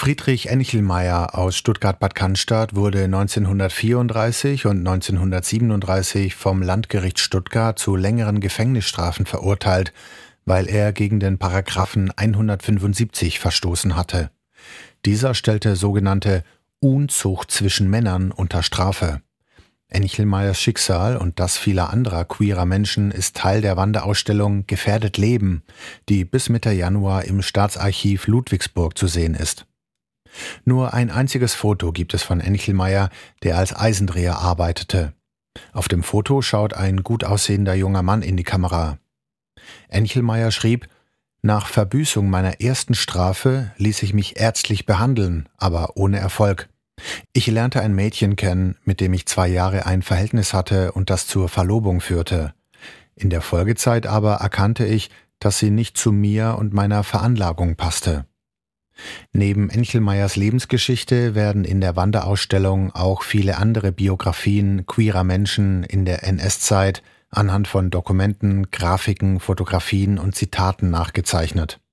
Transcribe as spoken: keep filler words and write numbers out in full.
Friedrich Enchelmaier aus Stuttgart-Bad Cannstatt wurde neunzehnhundertvierunddreißig und neunzehnhundertsiebenunddreißig vom Landgericht Stuttgart zu längeren Gefängnisstrafen verurteilt, weil er gegen den Paragraphen hundertfünfundsiebzig verstoßen hatte. Dieser stellte sogenannte Unzucht zwischen Männern unter Strafe. Enchelmaiers Schicksal und das vieler anderer queerer Menschen ist Teil der Wanderausstellung Gefährdet Leben, die bis Mitte Januar im Staatsarchiv Ludwigsburg zu sehen ist. Nur ein einziges Foto gibt es von Enchelmaier, der als Eisendreher arbeitete. Auf dem Foto schaut ein gut aussehender junger Mann in die Kamera. Enchelmaier schrieb: Nach Verbüßung meiner ersten Strafe ließ ich mich ärztlich behandeln, aber ohne Erfolg. Ich lernte ein Mädchen kennen, mit dem ich zwei Jahre ein Verhältnis hatte und das zur Verlobung führte. In der Folgezeit aber erkannte ich, dass sie nicht zu mir und meiner Veranlagung passte. Neben Enchelmaiers Lebensgeschichte werden in der Wanderausstellung auch viele andere Biografien queerer Menschen in der N S-Zeit anhand von Dokumenten, Grafiken, Fotografien und Zitaten nachgezeichnet.